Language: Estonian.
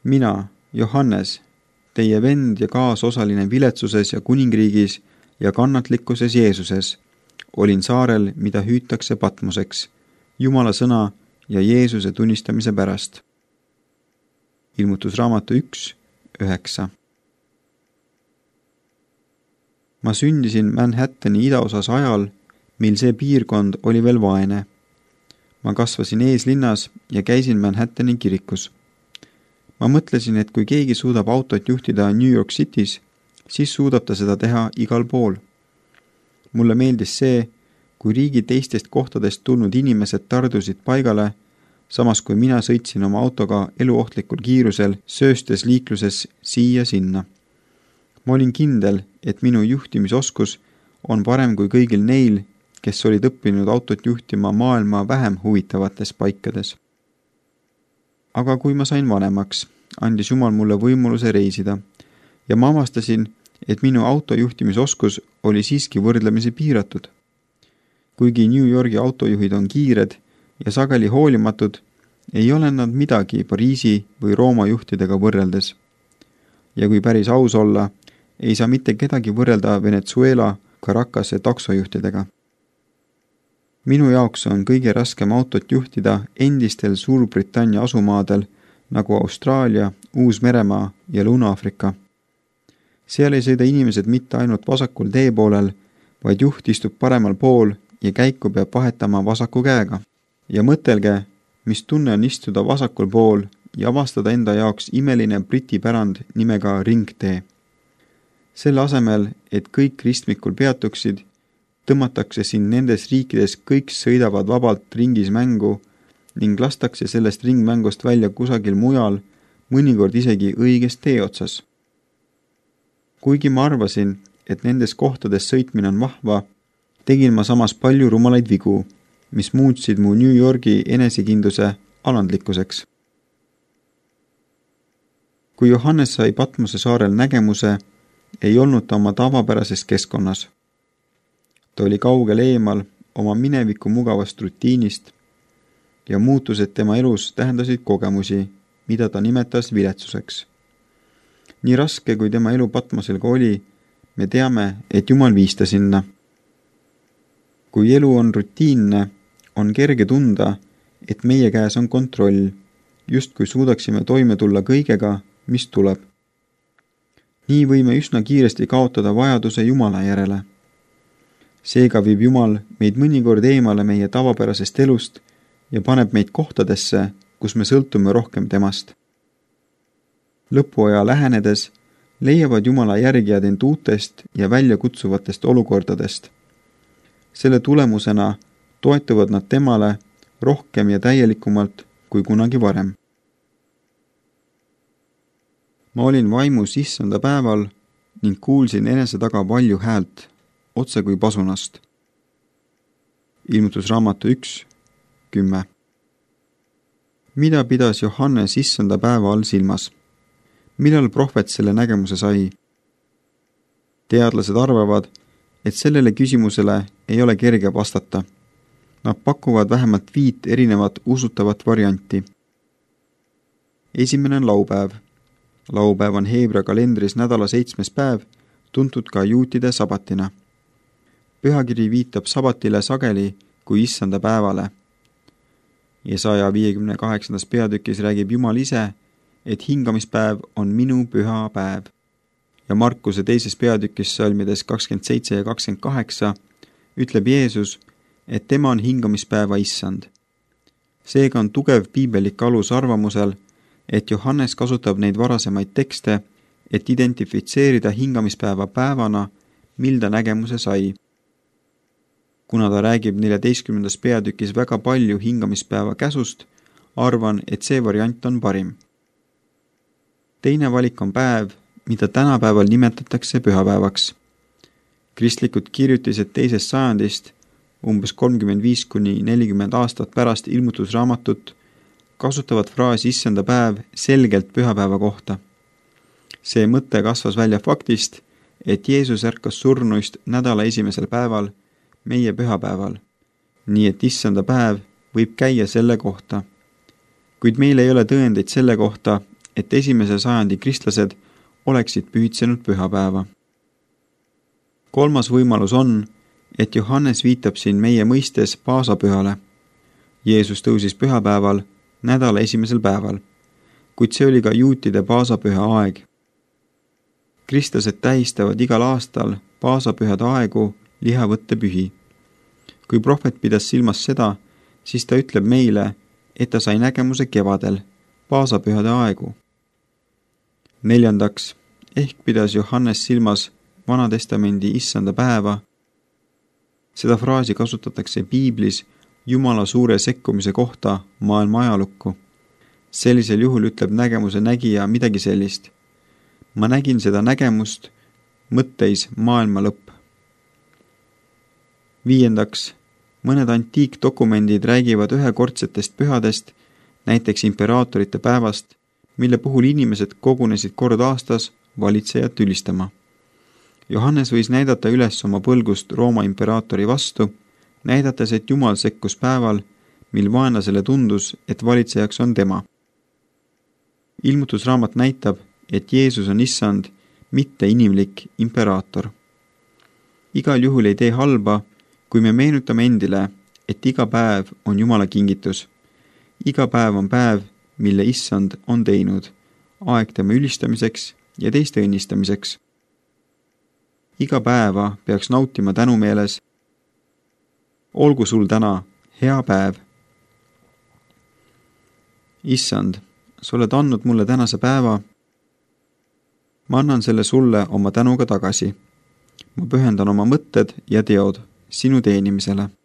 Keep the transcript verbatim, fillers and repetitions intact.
mina, Johannes, teie vend ja kaasosaline viletsuses ja kuningriigis ja kannatlikkuses Jeesuses, olin saarel, mida hüütakse Patmoseks, Jumala sõna ja Jeesuse tunnistamise pärast. Ilmutusraamatu üks, üheksa. Ma sündisin Manhattani idaosas ajal, mil see piirkond oli veel vaene. Ma kasvasin eeslinnas ja käisin Manhattani kirikus. Ma mõtlesin, et kui keegi suudab autot juhtida New York City's, siis suudab ta seda teha igal pool. Mulle meeldis see, kui riigi teistest kohtadest tulnud inimesed tardusid paigale, samas kui mina sõitsin oma autoga eluohtlikul kiirusel sööstes liikluses siia-sinna. Ma olin kindel, et minu juhtimisoskus on parem kui kõigil neil, kes olid õppinud autot juhtima maailma vähem huvitavates paikades. Aga kui ma sain vanemaks, andis Jumal mulle võimaluse reisida ja ma avastasin, et minu autojuhtimisoskus oli siiski võrdlemisi piiratud. Kuigi New Yorgi autojuhid on kiired ja sageli hoolimatud, ei ole nad midagi Pariisi või Rooma juhtidega võrreldes. Ja kui päris aus olla, ei saa mitte kedagi võrrelda Venezuela Caracase taksojuhtidega. Minu jaoks on kõige raskem autot juhtida endistel Suurbritannia asumaadel nagu Austraalia, Uus-Meremaa ja Lõuna-Aafrika. Seal ei sõida inimesed mitte ainult vasakul teepoolel, vaid juht istub paremal pool ja käiku peab vahetama vasaku käega. Ja mõtelge, mis tunne on istuda vasakul pool ja avastada enda jaoks imeline briti pärand nimega ringtee. Selle asemel, et kõik ristmikul peatuksid, tõmmatakse siin nendes riikides kõik sõidavad vabalt ringis mängu ning lastakse sellest ringmängust välja kusagil mujal, mõnikord isegi õiges tee otsas. Kuigi ma arvasin, et nendes kohtades sõitmine on vahva, tegin ma samas palju rumalaid vigu, mis muutsid mu New Yorgi enesekindluse alandlikkuseks. Kui Johannes sai Patmose saarel nägemuse, ei olnud ta oma tavapärases keskkonnas. Ta oli kaugel eemal oma mineviku mugavast rutiinist ja muutused tema elus tähendasid kogemusi, mida ta nimetas viletsuseks. Nii raske, kui tema elu Patmosel ka oli, me teame, et Jumal viis ta sinna. Kui elu on rutiinne, on kerge tunda, et meie käes on kontroll, just kui suudaksime toime tulla kõigega, mis tuleb. Nii võime üsna kiiresti kaotada vajaduse Jumala järele. Seega viib Jumal meid mõnikord eemale meie tavapärasest elust ja paneb meid kohtadesse, kus me sõltume rohkem temast. Lõpuaja lähenedes leiavad Jumala järgijad end uutest ja väljakutsuvatest olukordadest. Selle tulemusena toetuvad nad temale rohkem ja täielikumalt kui kunagi varem. Ma olin vaimus issanda päeval ning kuulsin enese taga palju häält, otse kui pasunast. Ilmutusraamatu üks, kümme. Mida pidas Johannes issanda päeva all silmas? Millal prohvet selle nägemuse sai? Teadlased arvavad, et sellele küsimusele ei ole kerge vastata. Nad pakuvad vähemalt viit erinevat usutavat varianti. Esimene on laupäev. Laupäev on Heebra kalendris nädala seitsmes päev, tuntud ka juutide sabatina. Pühakiri viitab sabatile sageli kui issanda päevale. Jesaja viiekümne kaheksandas peatükis räägib Jumal ise, et hingamispäev on minu püha päev. Ja Markuse teises peatükis salmides kakskümmend seitse ja kakskümmend kaheksa ütleb Jeesus, et tema on hingamispäeva issand. Seega on tugev piibelik alus arvamusel, et Johannes kasutab neid varasemaid tekste, et identifitseerida hingamispäeva päevana, mil ta nägemuse sai. Kuna ta räägib neljateistkümnendas peatükis väga palju hingamispäeva käsust, arvan, et see variant on parim. Teine valik on päev, mida tänapäeval nimetatakse pühapäevaks. Kristlikud kirjutised teisest sajandist, umbes kolmkümmend viis kuni nelikümmend aastat pärast ilmutusraamatut, kasutavad fraasi issanda päev selgelt pühapäeva kohta. See mõte kasvas välja faktist, et Jeesus ärkas surnuist nädala esimesel päeval, meie pühapäeval, nii et issanda päev võib käia selle kohta. Kuid meil ei ole tõendeid selle kohta, et esimese sajandi kristlased oleksid pühitsenud pühapäeva. Kolmas võimalus on, et Johannes viitab siin meie mõistes paasapühale. Jeesus tõusis pühapäeval, nädala esimesel päeval, kuid see oli ka juutide paasapüha aeg. Kristlased tähistavad igal aastal paasapühade aegu lihavõttepühi. Kui prohvet pidas silmas seda, siis ta ütleb meile, et ta sai nägemuse kevadel, paasapühade aegu. Neljandaks, ehk pidas Johannes silmas Vanatestamendi issanda päeva. Seda fraasi kasutatakse piiblis Jumala suure sekkumise kohta maailma ajalukku. Sellisel juhul ütleb nägemuse nägija midagi sellist. Ma nägin seda nägemust, mõtteis maailma lõpp. Viiendaks, mõned antiikdokumendid räägivad ühekordsetest pühadest, näiteks imperaatorite päevast, mille puhul inimesed kogunesid kord aastas valitsejat ülistama. Johannes võis näidata üles oma põlgust Rooma imperaatori vastu, näidates, et Jumal sekkus päeval, mil vaenlasele tundus, et valitsejaks on tema. Ilmutusraamat näitab, et Jeesus on issand, mitte inimlik imperaator. Igal juhul ei tee halba, kui me meenutame endile, et iga päev on Jumala kingitus. Iga päev on päev, mille issand on teinud, aeg tema ülistamiseks ja teiste õnnistamiseks. Iga päeva peaks nautima tänumeeles. Olgu sul täna hea päev. Issand, sa oled andnud mulle tänase päeva. Ma annan selle sulle oma tänuga tagasi. Ma pühendan oma mõtted ja teod sinu teenimisele.